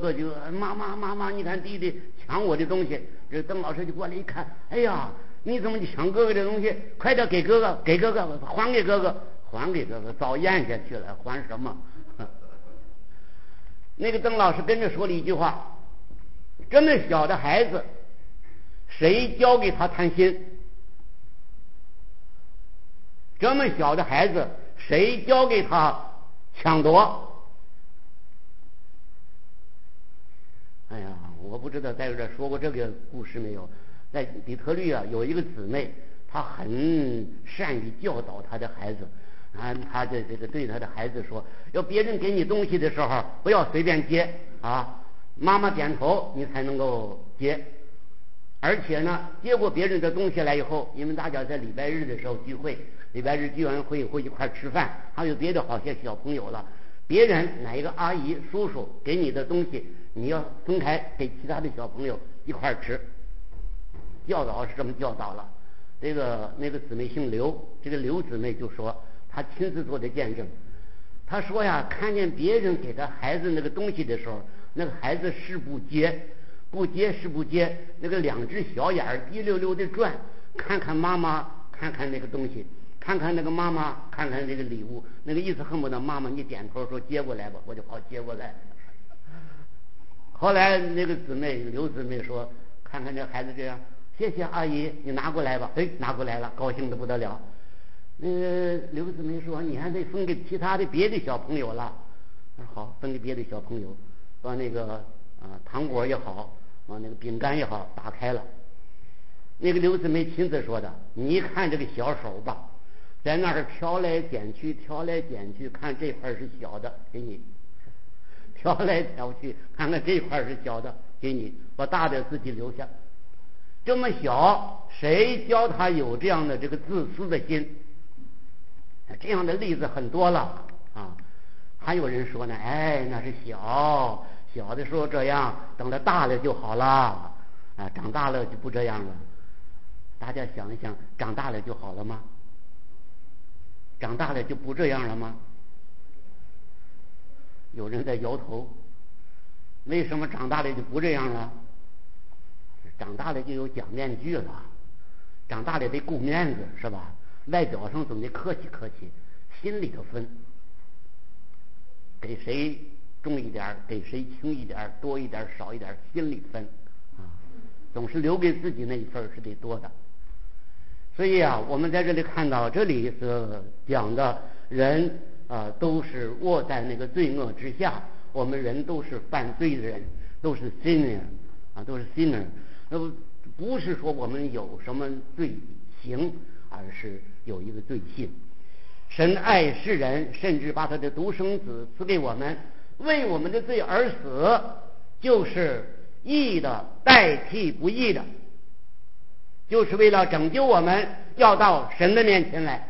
喝酒，妈，你看弟弟抢我的东西。这邓老师就过来一看，哎呀，你怎么抢哥哥的东西？快点给哥哥，还给哥哥，早咽下去了，还什么？那个邓老师跟着说了一句话：这么小的孩子，谁教给他贪心？这么小的孩子，谁教给他抢夺？哎呀，我不知道在这说过这个故事没有。在底特律啊，有一个姊妹，她很善于教导她的孩子啊，她的这个对她的孩子说，要别人给你东西的时候，不要随便接啊，妈妈点头你才能够接。而且呢，接过别人的东西来以后，因为大家在礼拜日的时候聚会，礼拜日聚完会一块吃饭，还有别的好些小朋友了，别人哪一个阿姨叔叔给你的东西，你要分开给其他的小朋友一块吃。教导是这么教导了。那个姊妹姓刘，这个刘姊妹就说她亲自做的见证。她说呀，看见别人给她孩子那个东西的时候，那个孩子是不接，那个两只小眼儿滴溜溜的转，看看妈妈，看看那个东西，看看那个妈妈，看看这个礼物，那个意思恨不得妈妈你点头说接过来吧，我就跑接过来。后来那个姊妹刘姊妹说，看看这孩子这样，谢谢阿姨，你拿过来吧。哎，拿过来了，高兴的不得了。刘姊妹说，你还得分给其他的别的小朋友了。说好，分给别的小朋友，把那个糖果也好，把那个饼干也好打开了。那个刘姊妹亲自说的，你看这个小手吧，在那儿挑来拣去，看这块是小的给你，挑来挑去，看看这块是小的给你，把大的自己留下。这么小，谁教他有这样的这个自私的心？这样的例子很多了啊。还有人说呢，哎，那是小的时候这样，等到大了就好了啊，长大了就不这样了。大家想一想，长大了就好了吗？长大了就不这样了吗？有人在摇头。为什么长大了就不这样了？长大了就有假面具了，长大了得顾面子是吧？外表上总得客气，心里头分，给谁重一点，给谁轻一点，多一点少一点，心里分啊，总是留给自己那一份是得多的。所以啊，我们在这里看到，这里所讲的人都是卧在那个罪恶之下，我们人都是犯罪的人，都是 sinner 啊，都是 sinner。不是说我们有什么罪行，而是有一个罪性。神爱世人，甚至把他的独生子赐给我们，为我们的罪而死，就是义的代替不义的，就是为了拯救我们，要到神的面前来。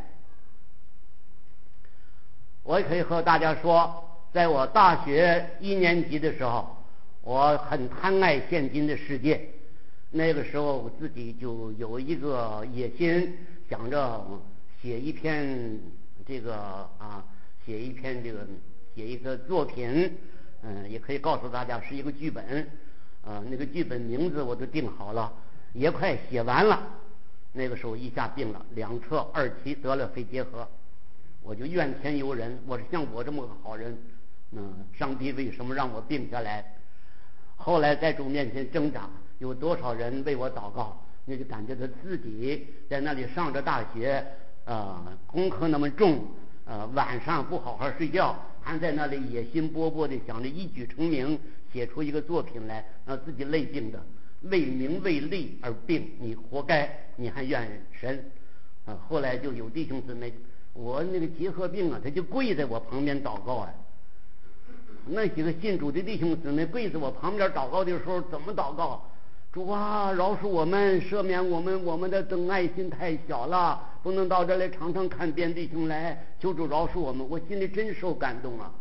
我也可以和大家说，在我大学1年级的时候，我很贪爱现今的世界。那个时候我自己就有一个野心，想着写一篇这个写一个作品，也可以告诉大家是一个剧本，那个剧本名字我都定好了，也快写完了。那个时候一下病了，2侧2期得了肺结核，我就怨天尤人，我是像我这么个好人，上帝为什么让我病下来？后来在主面前挣扎，有多少人为我祷告，你就感觉到自己在那里上着大学，功课那么重，晚上不好好睡觉，还在那里野心勃勃的想着一举成名，写出一个作品来，让自己累病的，为名为利而病，你活该，你还怨神后来就有弟兄姊妹，我那个结核病他就跪在我旁边祷告那几个信主的弟兄姊妹跪在我旁边祷告的时候，怎么祷告？主啊，饶恕我们，赦免我们，我们的等爱心太小了，不能到这来常常看见弟兄来，求主饶恕我们。我心里真受感动啊！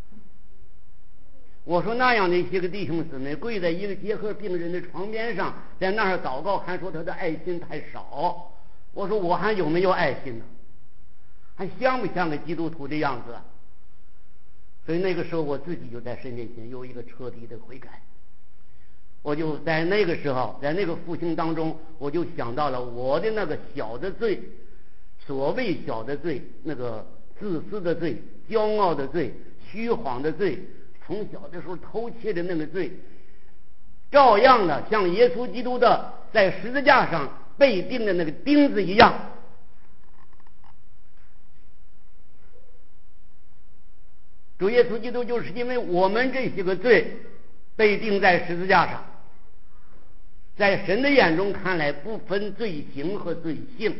我说那样的一些个弟兄姊妹跪在一个结核病人的床边上，在那儿祷告，还说他的爱心太少。我说我还有没有爱心呢？还像不像个基督徒的样子？ 所以那个时候我自己就在神面前有一个彻底的悔改。我就在那个时候，在那个复兴当中，我就想到了我的那个小的罪，所谓小的罪，那个自私的罪、骄傲的罪、虚谎的罪，从小的时候偷窃的那个罪，照样的像耶稣基督的在十字架上被钉的那个钉子一样。主耶稣基督就是因为我们这些个罪被钉在十字架上，在神的眼中看来不分罪行和罪性，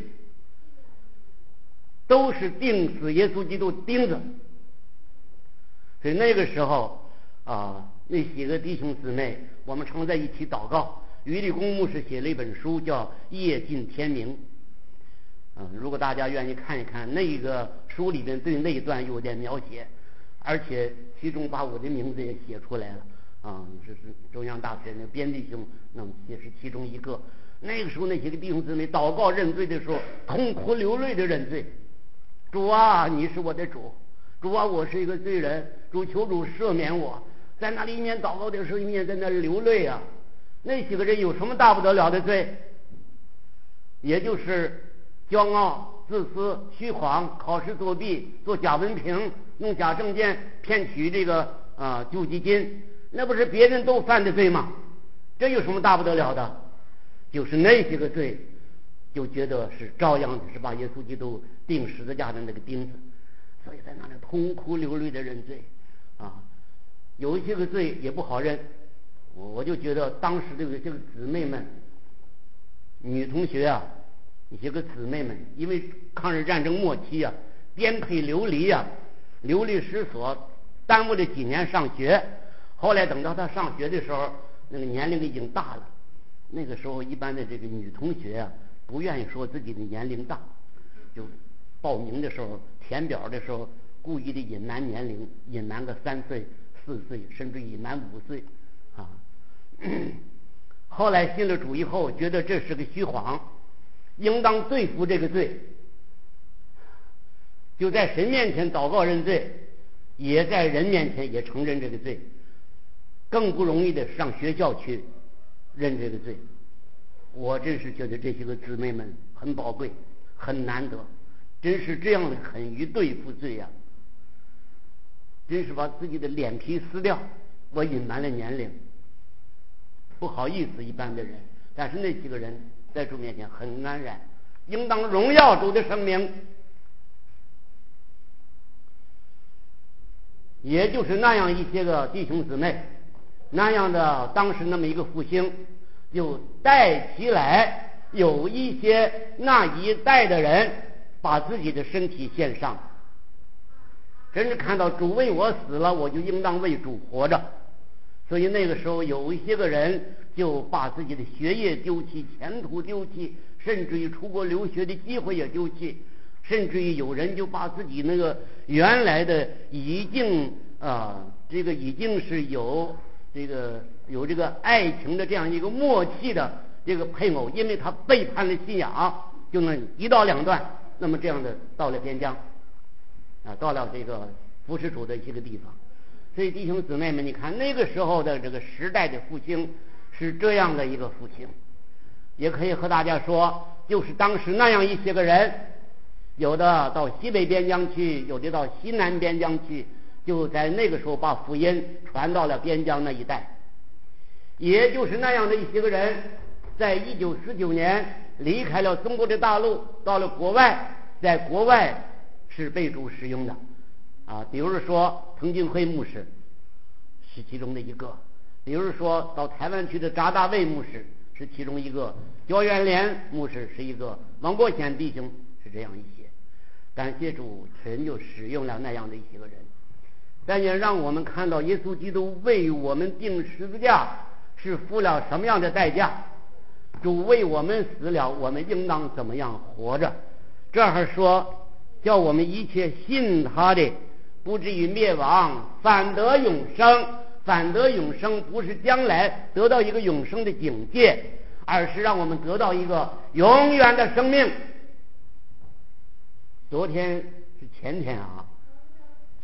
都是钉死耶稣基督钉子。所以那个时候那些个弟兄姊妹，我们常在一起祷告。于立功牧师写了一本书叫《夜尽天明》，如果大家愿意看一看，那个书里边对那一段有点描写，而且其中把我的名字也写出来了。这是中央大学那边弟兄也是其中一个。那个时候那些个弟兄姊妹祷告认罪的时候，痛哭流泪的认罪。主啊，你是我的主，主啊，我是一个罪人，主求主赦免我。在那里一面祷告的时候，一面在那流泪啊。那几个人有什么大不得了的罪？也就是骄傲、自私、虚谎、考试作弊、做假文凭、弄假证件、骗取这个救济金，那不是别人都犯的罪吗？这有什么大不得了的？就是那些个罪，就觉得是照样是把耶稣基督钉十字架的那个钉子，所以在那里痛哭流泪的认罪有一些个罪也不好认。我就觉得当时这个姊妹们，女同学一些个姊妹们，因为抗日战争末期颠沛流离流离失所，耽误了几年上学。后来等到她上学的时候，那个年龄已经大了。那个时候一般的这个女同学不愿意说自己的年龄大，就报名的时候填表的时候故意的隐瞒年龄，隐瞒个3岁4岁，甚至隐瞒5岁后来信了主以后，觉得这是个虚谎，应当对付这个罪，就在神面前祷告认罪，也在人面前也承认这个罪。更不容易的上学校去认这个罪。我真是觉得这些个姊妹们很宝贵，很难得，真是这样的肯于对付罪真是把自己的脸皮撕掉。我隐瞒了年龄，不好意思一般的人，但是那几个人在主面前很安然，应当荣耀主的圣名。也就是那样一些个弟兄姊妹，那样的当时那么一个复兴，就带起来有一些那一代的人把自己的身体献上，真是看到主为我死了，我就应当为主活着。所以那个时候有一些个人就把自己的学业丢弃，前途丢弃，甚至于出国留学的机会也丢弃，甚至于有人就把自己那个原来的已经这个已经是有这个爱情的这样一个默契的这个配偶，因为他背叛了信仰，就能一刀两断。那么这样的到了边疆到了这个服侍主的一个地方。所以弟兄姊妹们，你看那个时候的这个时代的复兴是这样的一个复兴。也可以和大家说，就是当时那样一些个人，有的到西北边疆去，有的到西南边疆去，就在那个时候把福音传到了边疆那一带。也就是那样的一些个人，在1919年离开了中国的大陆，到了国外，在国外是被主使用的比如说滕俊晖牧师是其中的一个，比如说到台湾去的查大卫牧师是其中一个，焦元莲牧师是一个，王国显弟兄是这样一些。感谢主，神就使用了那样的一些个人，但也让我们看到耶稣基督为我们钉十字架是付了什么样的代价。主为我们死了，我们应当怎么样活着。这儿说叫我们一切信他的不至于灭亡，反得永生。反得永生不是将来得到一个永生的境界，而是让我们得到一个永远的生命。昨天是前天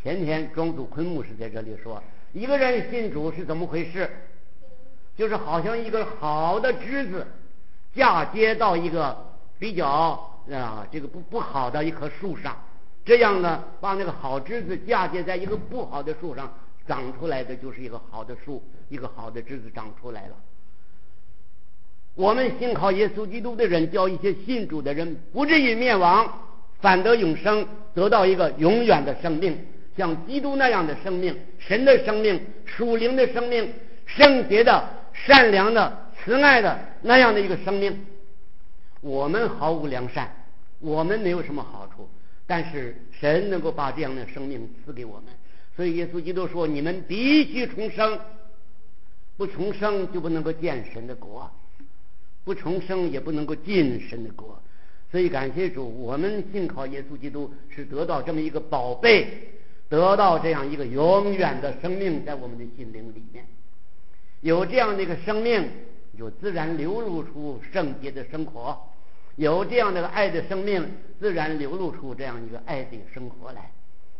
前天庄祖坤牧师在这里说，一个人信主是怎么回事？就是好像一个好的枝子嫁接到一个比较这个不好的一棵树上，这样呢，把那个好枝子嫁接在一个不好的树上，长出来的就是一个好的树，一个好的枝子长出来了。我们信靠耶稣基督的人，叫一些信主的人不至于灭亡，反得永生，得到一个永远的生命，像基督那样的生命，神的生命，属灵的生命，圣洁的、善良的、慈爱的那样的一个生命。我们毫无良善，我们没有什么好处，但是神能够把这样的生命赐给我们。所以耶稣基督说，你们必须重生，不重生就不能够见神的国，不重生也不能够进神的国。所以感谢主，我们信靠耶稣基督是得到这么一个宝贝，得到这样一个永远的生命在我们的心灵里面。有这样的一个生命，就自然流露出圣洁的生活，有这样的爱的生命，自然流露出这样一个爱的生活来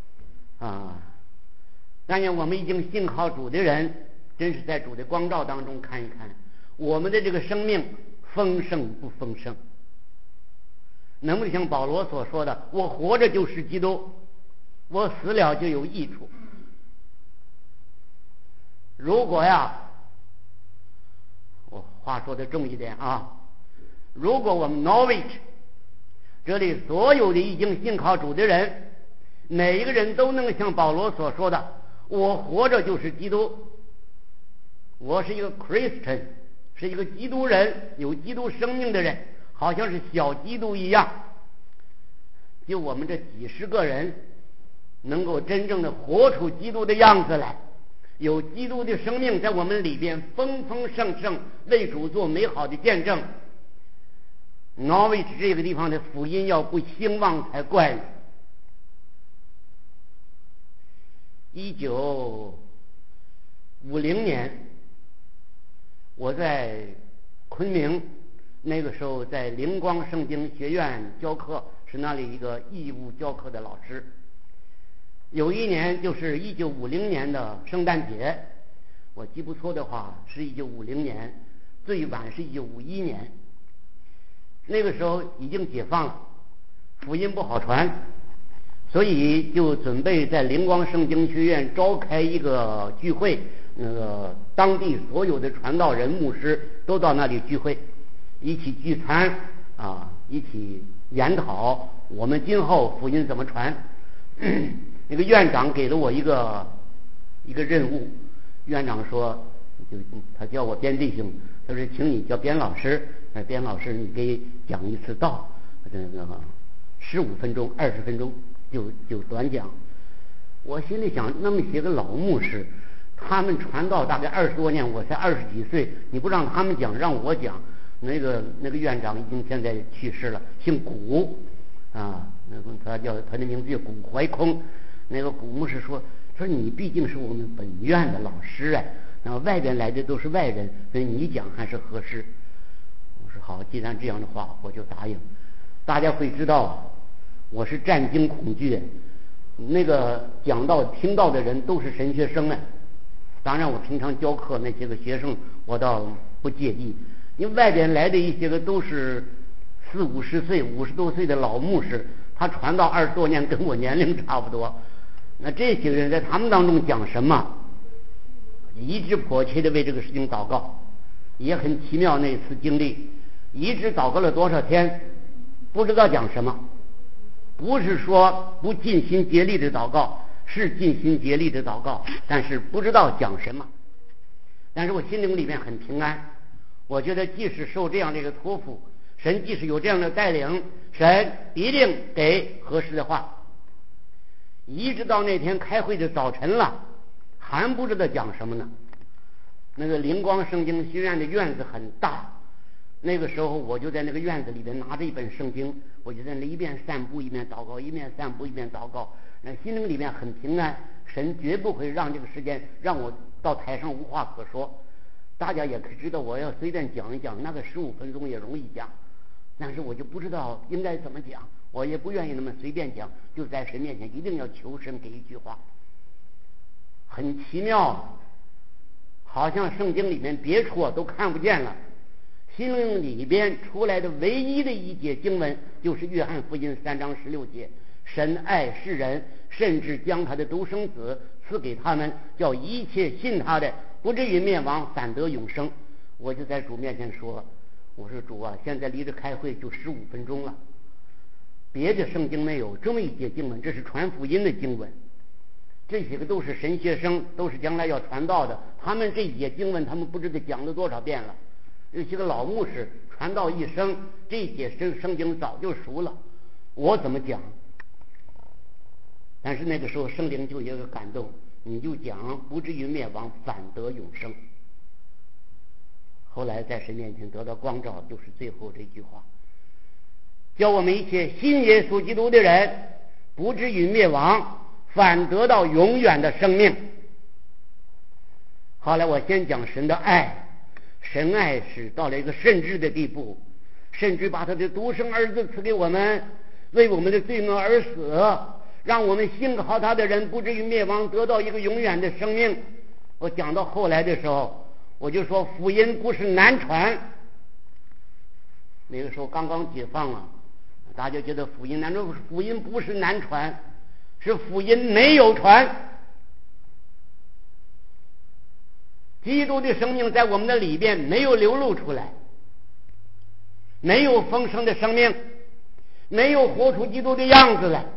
但愿我们已经信靠主的人，真是在主的光照当中看一看我们的这个生命丰盛不丰盛，能不能像保罗所说的，我活着就是基督，我死了就有益处。如果我话说的重一点如果我们 Norwich 这里所有的已经信靠主的人，每一个人都能像保罗所说的，我活着就是基督，我是一个 Christian， 是一个基督人，有基督生命的人，好像是小基督一样。就我们这几十个人能够真正的活出基督的样子来，有基督的生命在我们里边丰丰盛盛，为主做美好的见证。Norwich 这个地方的福音要不兴旺才怪呢。1950年我在昆明，那个时候在灵光圣经学院教课，是那里一个义务教课的老师。有一年就是1950年的圣诞节，我记不错的话是1950年，最晚是1951年。那个时候已经解放了，福音不好传，所以就准备在灵光圣经学院召开一个聚会，当地所有的传道人牧师都到那里聚会，一起聚餐一起研讨我们今后福音怎么传。那个院长给了我一个任务，院长说，他叫我边弟兄，他说请你叫边老师，边老师你给讲一次道，15分钟20分钟就短讲。我心里想，那么些个老牧师，他们传道大概20多年，我才20几岁，你不让他们讲，让我讲。那个院长已经现在去世了，姓古他的名字叫古怀空。那个古牧师说你毕竟是我们本院的老师然后外边来的都是外人，所以你讲还是合适。我说好，既然这样的话，我就答应。大家会知道我是战惊恐惧，那个讲道听到的人都是神学生当然我平常教课那些个学生我倒不介意，因为外边来的一些个都是40-50岁50多岁的老牧师，他传道20多年，跟我年龄差不多。那这些人在他们当中讲什么，一直迫切的为这个事情祷告，也很奇妙。那次经历一直祷告了多少天，不知道讲什么。不是说不尽心竭力的祷告，是尽心竭力的祷告，但是不知道讲什么。但是我心灵里面很平安，我觉得即使受这样的一个托付，神即使有这样的带领，神必定给合适的话。一直到那天开会的早晨了，还不知道讲什么呢。那个灵光圣经学院的院子很大，那个时候我就在那个院子里边拿着一本圣经，我就在那一边散步一边祷告，一边散步一边祷告，那心灵里面很平安。神绝不会让这个时间让我到台上无话可说。大家也可以知道，我要随便讲一讲，那个15分钟也容易讲但是我就不知道应该怎么讲，我也不愿意那么随便讲，就在神面前一定要求神给一句话。很奇妙，好像圣经里面别处都看不见了，心灵里边出来的唯一的一节经文就是约翰福音3章16节，神爱世人，甚至将他的独生子赐给他们，叫一切信他的不至于灭亡，反得永生。我就在主面前说，我说主啊，现在离着开会就15分钟了，别的圣经没有这么一节经文，这是传福音的经文，这些个都是神学生，都是将来要传道的，他们这一节经文他们不知道讲了多少遍了。有些个老牧师传道一生，这一节圣经早就熟了，我怎么讲？但是那个时候圣灵就有一个感动，你就讲不至于灭亡，反得永生。后来在神面前得到光照，就是最后这句话，叫我们一切信耶稣基督的人不至于灭亡，反得到永远的生命。后来我先讲神的爱，神爱是到了一个甚至的地步，甚至把他的独生儿子赐给我们，为我们的罪恶而死，让我们信靠他的人不至于灭亡，得到一个永远的生命。我讲到后来的时候，我就说福音不是难传，那个时候刚刚解放了，大家觉得福音难传，福音不是难传，是福音没有传。基督的生命在我们的里边没有流露出来，没有丰盛的生命，没有活出基督的样子来。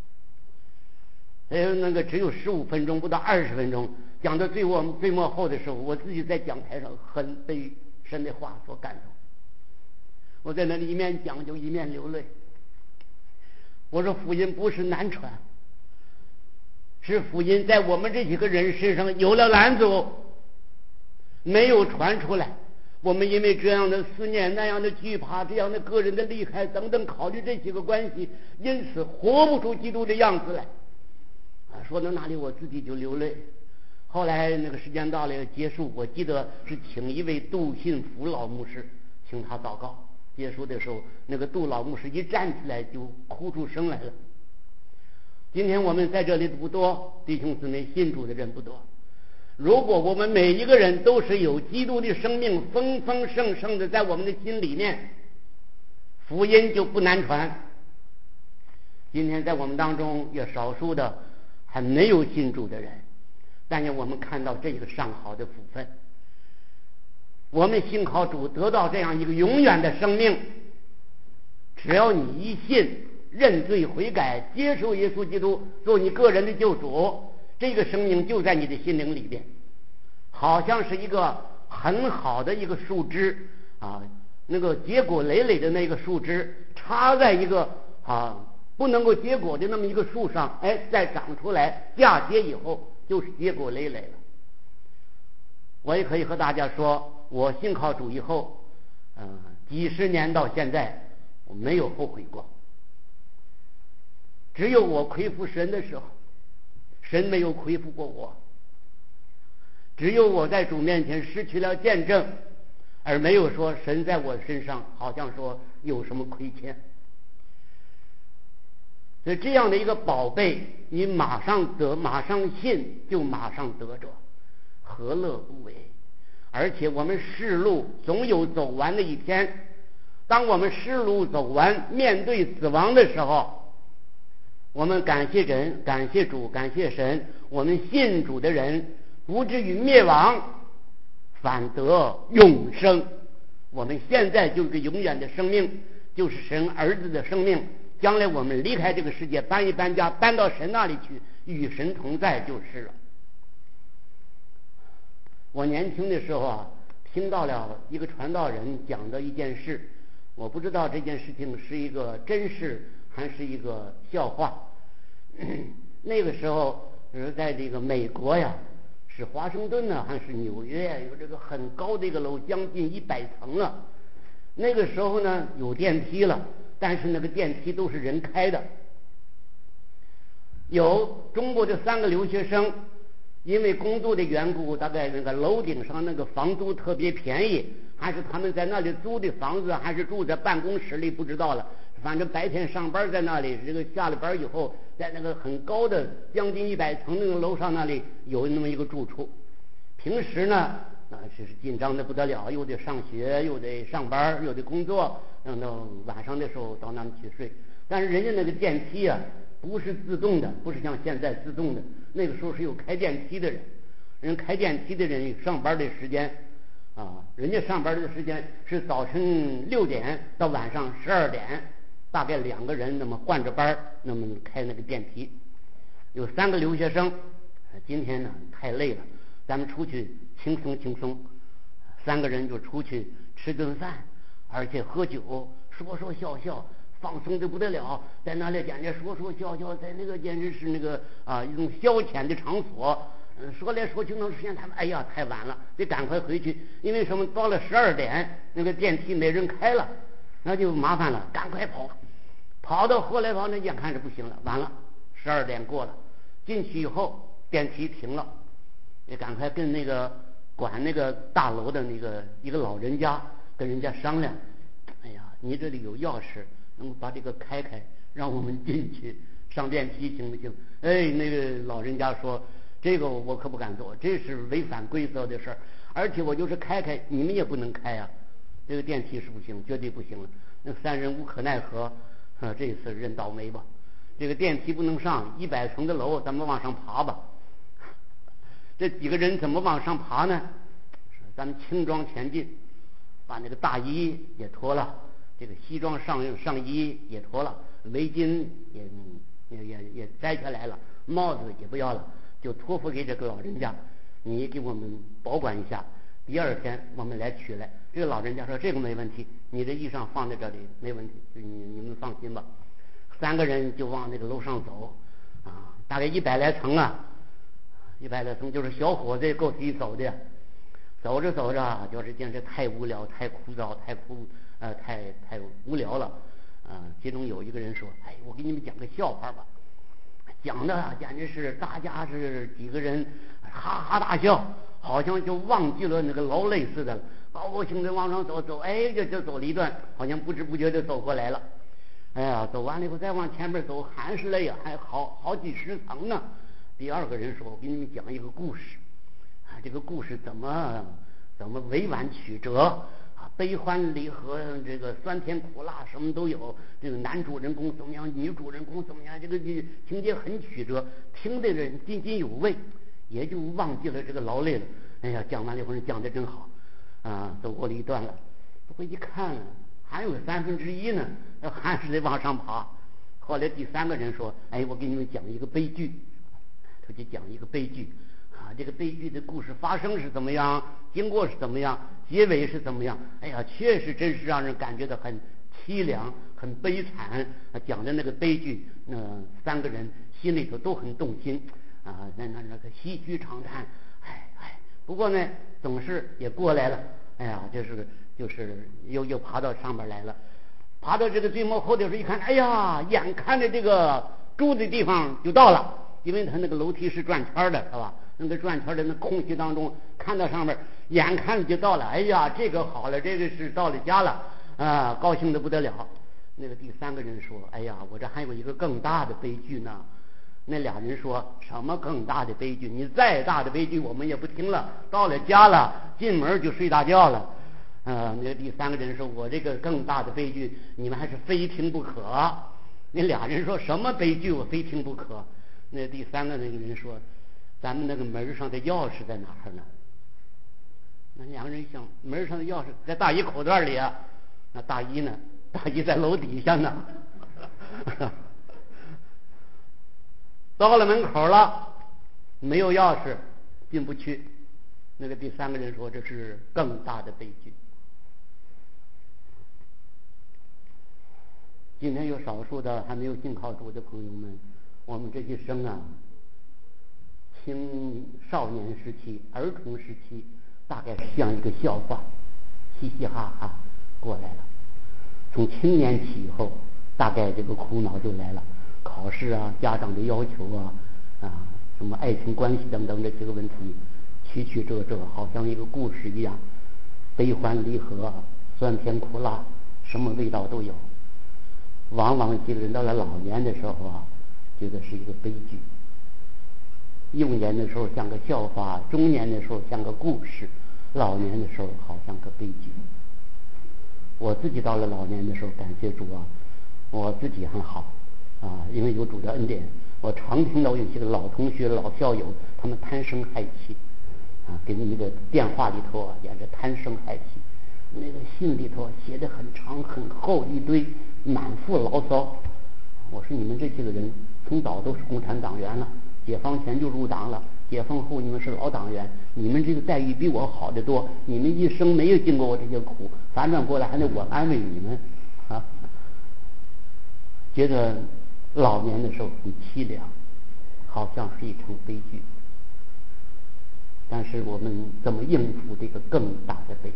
那个只有15分钟，不到20分钟，讲到最末后的时候，我自己在讲台上很被神的话所感动，我在那里一面讲就一面流泪。我说福音不是难传，是福音在我们这几个人身上有了拦阻，没有传出来。我们因为这样的思念，那样的惧怕，这样的个人的厉害等等考虑这几个关系，因此活不出基督的样子来。说到那里我自己就流泪。后来那个时间到了结束，我记得是请一位杜信福老牧师，请他祷告。结束的时候，那个杜老牧师一站起来就哭出声来了。今天我们在这里不多，弟兄姊妹信主的人不多，如果我们每一个人都是有基督的生命丰丰盛盛的在我们的心里面，福音就不难传。今天在我们当中也少数的还没有信主的人，但愿我们看到这个上好的福分，我们信靠主得到这样一个永远的生命。只要你一信，认罪悔改，接受耶稣基督做你个人的救主，这个生命就在你的心灵里边，好像是一个很好的一个树枝啊，那个结果累累的那个树枝插在一个不能够结果的那么一个树上，再长出来嫁接以后就是结果累累了。我也可以和大家说，我信靠主以后几十年到现在我没有后悔过。只有我亏负神的时候，神没有亏负过我。只有我在主面前失去了见证，而没有说神在我身上好像说有什么亏欠。所以这样的一个宝贝，你马上得，马上信，就马上得着，何乐不为？而且我们世路总有走完的一天，当我们世路走完，面对死亡的时候，我们感谢人，感谢主，感谢神，我们信主的人不至于灭亡，反得永生。我们现在就是永远的生命，就是神儿子的生命。将来我们离开这个世界，搬一搬家，搬到神那里去，与神同在就是了。我年轻的时候听到了一个传道人讲的一件事，我不知道这件事情是一个真事还是一个笑话。那个时候在这个美国呀，是华盛顿呢还是纽约呀，有这个很高的一个楼，将近100层了。那个时候呢有电梯了，但是那个电梯都是人开的。有中国的3个留学生，因为工作的缘故，大概那个楼顶上那个房租特别便宜， 还是他们在那里租的房子，还是住在办公室里，不知道了。反正白天上班在那里，这个下了班以后，在那个很高的将近100层那个楼上那里有那么一个住处。平时呢，这是紧张的不得了，又得上学，又得上班，又得工作，等到晚上的时候到那里去睡。但是人家那个电梯啊，不是自动的，不是像现在自动的，那个时候是有开电梯的人。人开电梯的人上班的时间啊，人家上班的时间是早晨6点到晚上12点，大概2个人那么换着班，那么开那个电梯。有3个留学生，今天呢太累了，咱们出去轻松轻松，3个人就出去吃顿饭，而且喝酒，说说笑笑，放松的不得了，在那里简直说说笑笑，在那个简直是那个一种消遣的场所。说来说去能实现他们，哎呀，太晚了，得赶快回去。因为什么？到了12点，那个电梯没人开了，那就麻烦了，赶快跑。跑到后来跑，那眼看着不行了，完了，12点过了，进去以后电梯停了，也赶快跟那个管那个大楼的那个一个老人家跟人家商量，哎呀，你这里有钥匙，能把这个开开，让我们进去上电梯行不行？哎，那个老人家说，这个我可不敢做，这是违反规则的事儿，而且我就是开开，你们也不能开啊，这个电梯是不行，绝对不行了。那3人无可奈何，这一次认倒霉吧。这个电梯不能上100层的楼，咱们往上爬吧。这几个人怎么往上爬呢？咱们轻装前进，把那个大衣也脱了，这个西装上衣也脱了，围巾也摘下来了，帽子也不要了，就托付给这个老人家，你给我们保管一下，第2天我们来取来。这个老人家说这个没问题，你的衣裳放在这里没问题，你们放心吧。3个人就往那个楼上走啊，大概100来层啊，100来层，就是小伙子够体走的。走着走着，就是简直太无聊、太枯燥、太无聊了其中有一个人说：“哎，我给你们讲个笑话吧。”讲的简直是大家是几个人哈哈大笑，好像就忘记了那个劳累似的，高高兴的往上走，哎，就走了一段，好像不知不觉的走过来了。哎呀，走完了以后再往前面走，还是累啊，还好几十层呢。第2个人说：“我给你们讲一个故事这个故事怎么委婉曲折悲欢离合，这个酸甜苦辣什么都有。这个男主人公怎么样，女主人公怎么样，这个情节很曲折，听的人津津有味，也就忘记了这个劳累了。哎呀，讲完了以后讲的真好走过了一段了，不过一看还有1/3呢，还是得往上爬。后来第3个人说：“哎，我给你们讲一个悲剧。”他就讲一个悲剧这个悲剧的故事发生是怎么样，经过是怎么样，结尾是怎么样。哎呀，确实真是让人感觉到很凄凉、很悲惨讲的那个悲剧，那3个人心里头都很动心那个唏嘘长叹。不过呢，总是也过来了。哎呀，就是又爬到上面来了。爬到这个最末后的时候一看，哎呀，眼看着这个住的地方就到了，因为他那个楼梯是转圈的，是吧？那个转圈的那空隙当中，看到上面，眼看就到了。哎呀，这个好了，这个是到了家了高兴的不得了。那个第3个人说：“哎呀，我这还有一个更大的悲剧呢。”那2人说：“什么更大的悲剧？你再大的悲剧我们也不听了，到了家了，进门就睡大觉了。”那第3个人说：“我这个更大的悲剧，你们还是非听不可。”那2人说：“什么悲剧我非听不可？”那第3个那个人说：“咱们那个门上的钥匙在哪儿呢？”那2个人想，门上的钥匙在大衣口袋里啊。那大衣呢？大衣在楼底下呢。到了门口了，没有钥匙，进不去。那个第3个人说：“这是更大的悲剧。”今天有少数的还没有信靠主的朋友们，我们这一生青少年时期、儿童时期，大概是像一个笑话，嘻嘻哈哈过来了。从青年期以后，大概这个苦恼就来了，考试家长的要求什么爱情关系等等这些个问题，曲曲折折，好像一个故事一样。 悲欢离合，酸甜苦辣，什么味道都有。往往这个人到了老年的时候啊，觉得是一个悲剧。幼年的时候像个笑话，中年的时候像个故事，老年的时候好像个悲剧。我自己到了老年的时候，感谢主啊，我自己很好啊，因为有主的恩典。我常听到有些个老同学、老校友，他们贪声害气啊，给你一个电话里头啊，演着贪声害气，那个信里头写的很长很厚一堆，满腹牢骚。我说你们这些个人从早都是共产党员了，解放前就入党了，解放后你们是老党员，你们这个待遇比我好得多，你们一生没有经过我这些苦，反转过来还得我安慰你们啊。觉得老年的时候很凄凉，好像是一场悲剧。但是我们怎么应付这个更大的悲剧？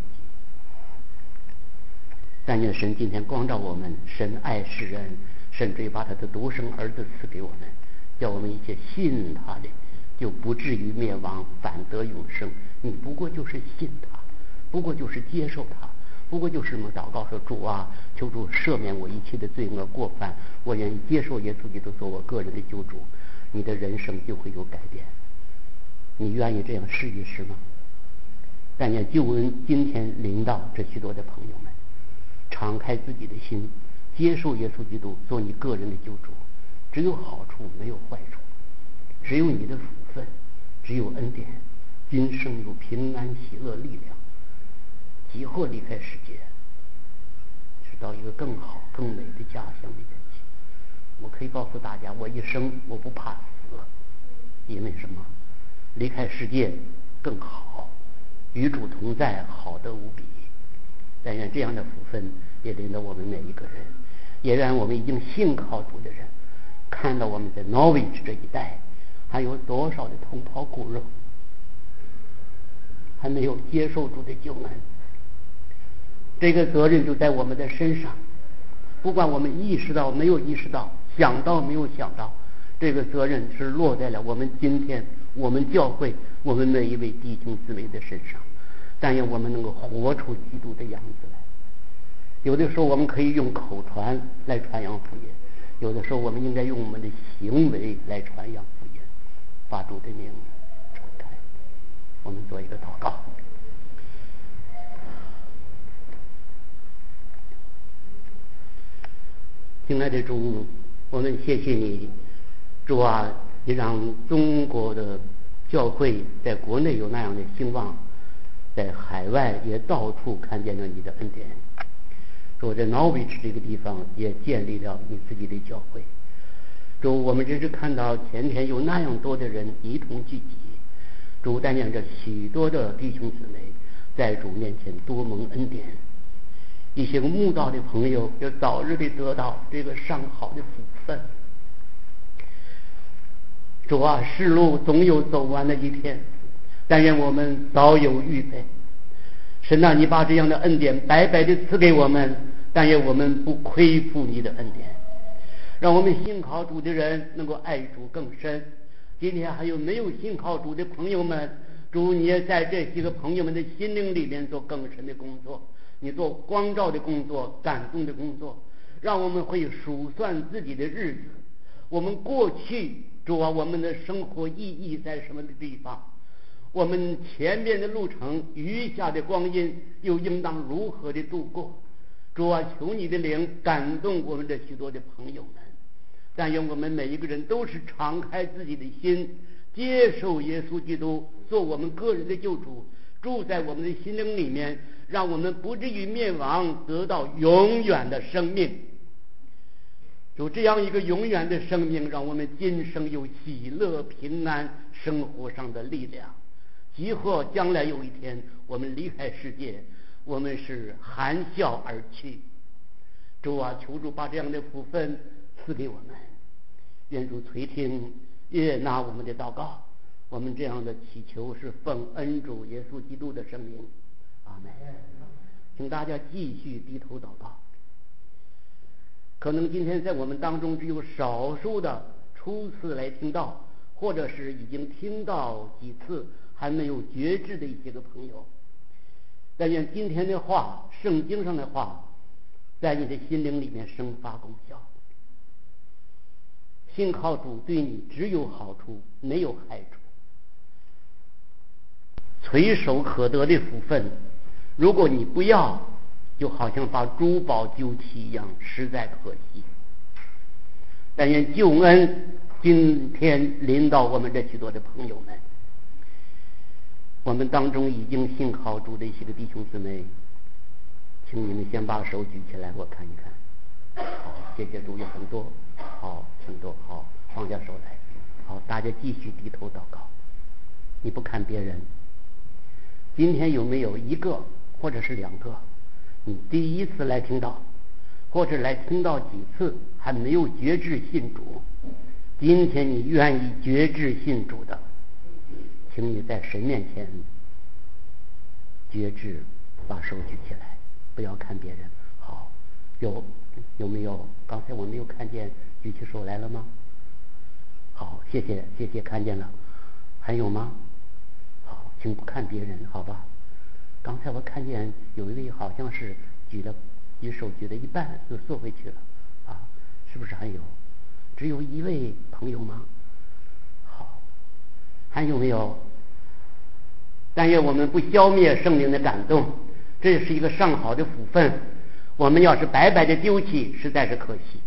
但愿神今天光照我们，神爱世人，甚至于把他的独生儿子赐给我们，叫我们一切信他的就不至于灭亡，反得永生。你不过就是信他，不过就是接受他，不过就是什么祷告说，主啊，求主赦免我一切的罪恶过犯，我愿意接受耶稣基督做我个人的救主，你的人生就会有改变。你愿意这样试一试吗？但愿救恩今天临到这许多的朋友们，敞开自己的心，接受耶稣基督做你个人的救主，只有好处没有坏处，只有你的福分，只有恩典，今生有平安喜乐力量，即或离开世界，是到一个更好更美的家乡里面去。我可以告诉大家，我一生我不怕死，因为什么？离开世界更好，与主同在，好得无比。但愿这样的福分也临到我们每一个人，也让我们已经信靠主的人看到我们在 Norwich 这一带还有多少的同胞骨肉还没有接受主的救恩。这个责任就在我们的身上，不管我们意识到没有意识到，想到没有想到，这个责任是落在了我们今天我们教会我们每一位弟兄姊妹的身上。但愿我们能够活出基督的样子来。有的时候我们可以用口传来传扬福音，有的时候我们应该用我们的行为来传扬福音，把主的名传开。我们做一个祷告。亲爱的主，我们谢谢你，主啊，你让中国的教会在国内有那样的兴旺，在海外也到处看见了你的恩典。主，在 Norwich 这个地方也建立了你自己的教会。主，我们只是看到前天有那样多的人一同聚集，主但愿着许多的弟兄姊妹在主面前多蒙恩典，一些个慕道的朋友要早日的得到这个上好的福分。主啊，世路总有走完的一天，但愿我们早有预备。神啊，你把这样的恩典白白的赐给我们，但愿我们不亏负你的恩典，让我们信靠主的人能够爱主更深。今天还有没有信靠主的朋友们，主你也在这些个朋友们的心灵里面做更深的工作，你做光照的工作，感动的工作，让我们会数算自己的日子，我们过去主啊，我们的生活意义在什么的地方，我们前面的路程，余下的光阴又应当如何的度过。主啊，求你的灵感动我们这许多的朋友们，但愿我们每一个人都是敞开自己的心，接受耶稣基督做我们个人的救主，住在我们的心灵里面，让我们不至于灭亡，得到永远的生命。有这样一个永远的生命，让我们今生有喜乐平安生活上的力量，即或将来有一天我们离开世界，我们是含笑而去。主啊，求主把这样的福分赐给我们，愿主垂听悦纳我们的祷告。我们这样的祈求是奉恩主耶稣基督的圣名，阿门。请大家继续低头祷告。可能今天在我们当中只有少数的初次来听到，或者是已经听到几次还没有觉知的一些个朋友， 但愿今天的话，圣经上的话，在你的心灵里面生发功效。信靠主对你只有好处，没有害处。垂手可得的福分，如果你不要，就好像把珠宝丢弃一样，实在可惜。但愿救恩今天临到我们这许多的朋友们，我们当中已经信靠主的一些个弟兄姊妹，请你们先把手举起来，我看一看。好，谢谢主，有很多，好，很多，好，放下手来。好，大家继续低头祷告。你不看别人，今天有没有一个或者是两个，你第一次来听到，或者来听到几次还没有决志信主，今天你愿意决志信主的，请你在神面前决志，把手举起来，不要看别人。好，有没有？刚才我没有看见举起手来了吗？好，谢谢，看见了。还有吗？好，请不看别人，好吧？刚才我看见有一位好像是举手举了一半就缩回去了啊，是不是还有？只有一位朋友吗？好，还有没有？但愿我们不消灭圣灵的感动，这是一个上好的福分。我们要是白白的丢弃，实在是可惜。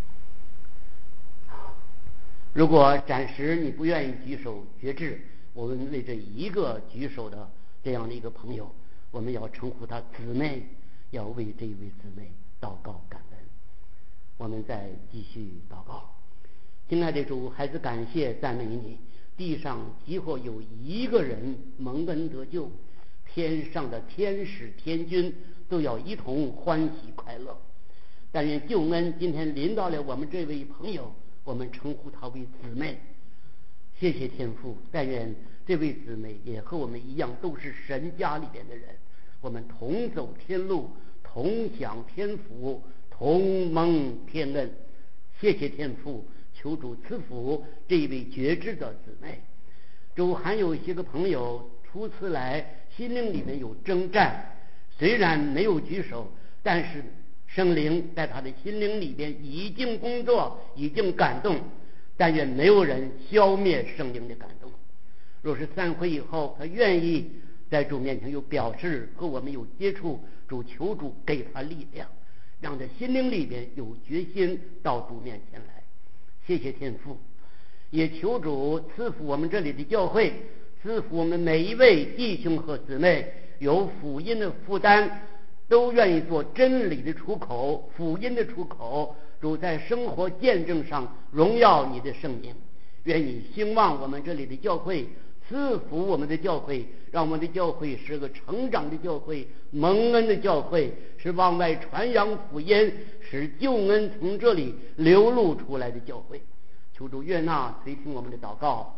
如果暂时你不愿意举手决志，我们为这一个举手的这样的一个朋友，我们要称呼他姊妹，要为这一位姊妹祷告感恩。我们再继续祷告。亲爱的主，孩子感谢赞美你，地上几乎有一个人蒙恩得救，天上的天使天君都要一同欢喜快乐。但愿救恩今天临到了我们这位朋友，我们称呼他为姊妹。谢谢天父，但愿这位姊妹也和我们一样，都是神家里边的人，我们同走天路，同享天福，同蒙天恩。谢谢天父，求主赐福这一位觉知的姊妹。主，还有一些个朋友初次来，心灵里面有征战，虽然没有举手，但是圣灵在他的心灵里边已经工作，已经感动。但愿没有人消灭圣灵的感动。若是散会以后，他愿意在主面前有表示和我们有接触，主求主给他力量，让他心灵里边有决心到主面前来。谢谢天父，也求主赐福我们这里的教会，赐福我们每一位弟兄和姊妹，有福音的负担，都愿意做真理的出口，福音的出口。主在生活见证上荣耀你的圣名，愿你兴旺我们这里的教会，赐福我们的教会，让我们的教会是个成长的教会，蒙恩的教会，是往外传扬福音，使救恩从这里流露出来的教会。求主悦纳垂听我们的祷告。